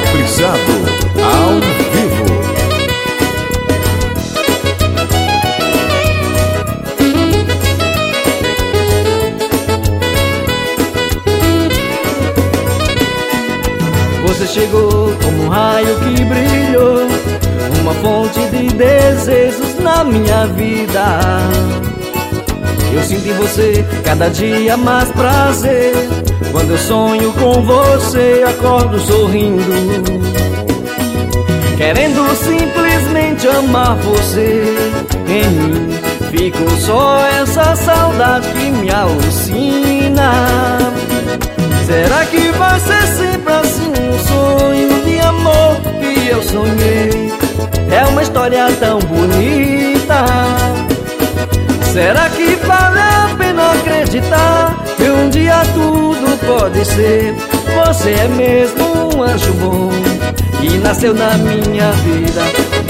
Caprichado ao vivo. Você chegou como um raio que brilhou, uma fonte de desejos na minha vida. Eu sinto em você cada dia mais prazer. Quando eu sonho com você, acordo sorrindo, querendo simplesmente amar você. Em mim ficou só essa saudade que me alucina. Será que vai ser sempre assim um sonho de amor que eu sonhei? É uma história tão bonita. Será que vale a pena acreditar que um dia tudo pode ser? Você é mesmo um anjo bom e nasceu na minha vida.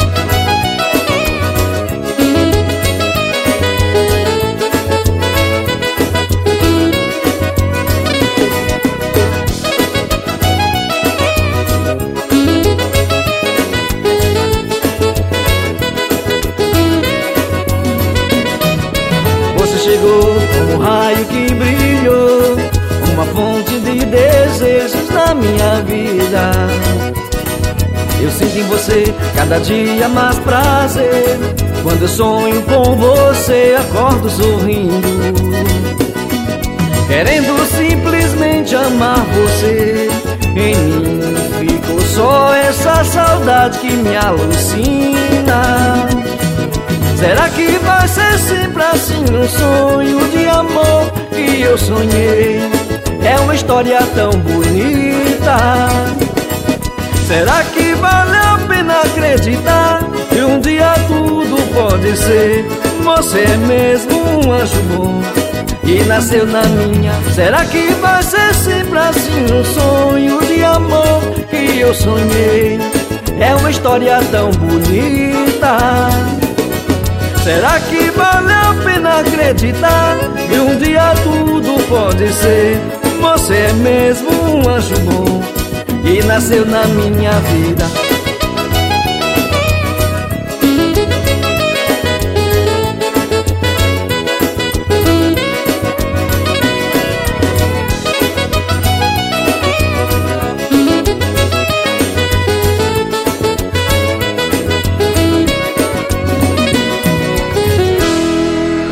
Chegou como um raio que brilhou, uma fonte de desejos na minha vida. Eu sinto em você cada dia mais prazer. Quando eu sonho com você, acordo sorrindo, querendo simplesmente amar você. Em mim ficou só essa saudade que me alucina. Será que vai ser sempre assim um sonho de amor que eu sonhei? É uma história tão bonita. Será que vale a pena acreditar que um dia tudo pode ser? Você é mesmo um anjo bom e nasceu na minha. Será que vai ser sempre assim um sonho de amor que eu sonhei? É uma história tão bonita. Será que vale a pena acreditar que um dia tudo pode ser? Você é mesmo um anjo bom e nasceu na minha vida.